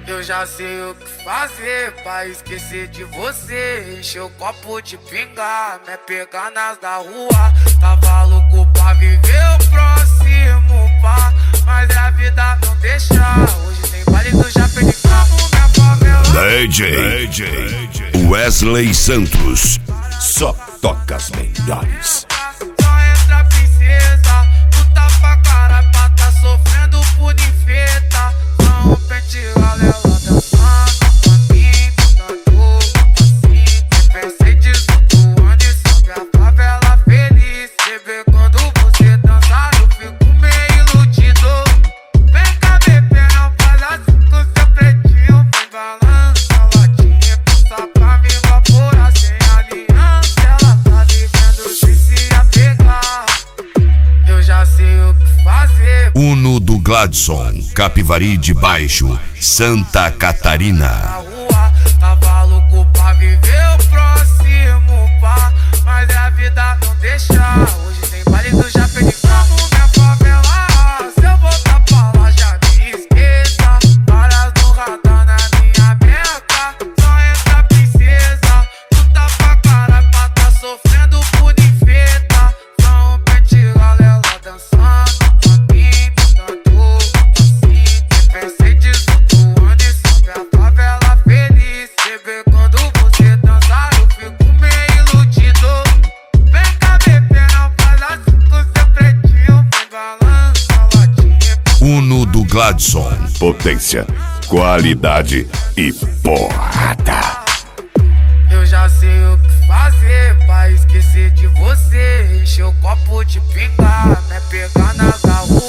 Eu já sei o que fazer pra esquecer de você. Encher o copo de pinga, me pegar nas da rua. Tava louco pra viver o próximo pá, mas a vida não deixa. Hoje tem baile do Japão de carro, minha favela. DJ Wesley Santos, só toca as melhores. Só entra a princesa, tu tá pra cara pra tá sofrendo por ninfeta. Não pente galera dançando pra mim, dando assim. Pensei desontuando e sobe a favela feliz. Bebê, quando você dançar eu fico meio iludido. Vem cá bebê, não faz assim com seu pretinho. Vem balança a latinha, passa pra me evaporar sem aliança. Ela tá vivendo sem se apegar. Eu já sei o que fazer. Uno do Gladson, Capivari de Baixo, Santa Catarina. Na rua, tava louco pra viver o próximo pá, mas a vida não deixa. Hoje tem baile do Japão de carro, minha favela. Se eu voltar pra lá já me esqueça. Várias no radar na minha beca. Só entra a princesa, tu tá pra cara pra tá sofrendo por ninfeta. Só um pente galera dançando pra mim, dando assim. Pensei desontuando e sobe a favela feliz. Bebê, quando você dançar eu fico meio iludido. Vem cá bebê, não faz assim com seu pretinho. Vem balança a latinha. Uno do Gladson, potência, qualidade e porrada. Eu já sei o que fazer pra esquecer de você. Encher o copo de pinga, me pegar nas da rua.